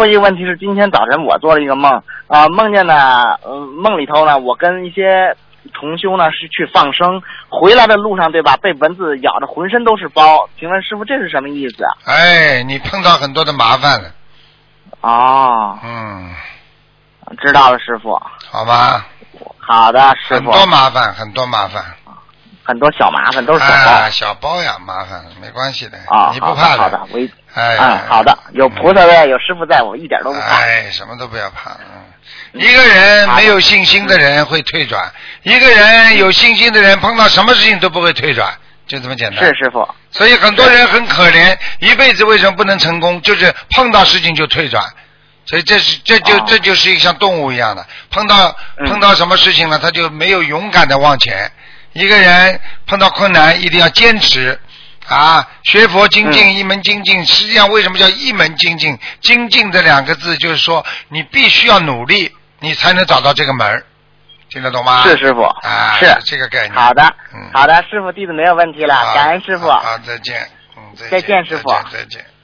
傅，一个问题是，今天早晨我做了一个梦，梦见呢，梦里头呢，我跟一些同修呢是去放生，回来的路上对吧，被蚊子咬得浑身都是包，请问师傅这是什么意思啊？ 哎，你碰到很多的麻烦了。 哦。知道了，师傅。 好吧。 好的，师傅。 很多麻烦，很多麻烦。 很多小麻烦都是小包。 小包呀，麻烦没关系的。你不怕的。好的，好的，有菩萨在，有师傅在，我一点都不怕。 什么都不要怕。一个人没有信心的人会退转，一个人有信心的人碰到什么事情都不会退转，就这么简单。 是师傅。 所以很多人很可怜，一辈子为什么不能成功？就是碰到事情就退转。所以这就是一个像动物一样的，碰到什么事情了，他就没有勇敢的往前。一个人碰到困难一定要坚持学佛精进，一门精进。实际上为什么叫一门精进？精进这两个字就是说你必须要努力，你才能找到这个门。听得懂吗？ 是师傅。是这个概念。 好的，好的，师傅弟子没有问题了，感恩师傅。 好，再见。 再见，师傅。 再见。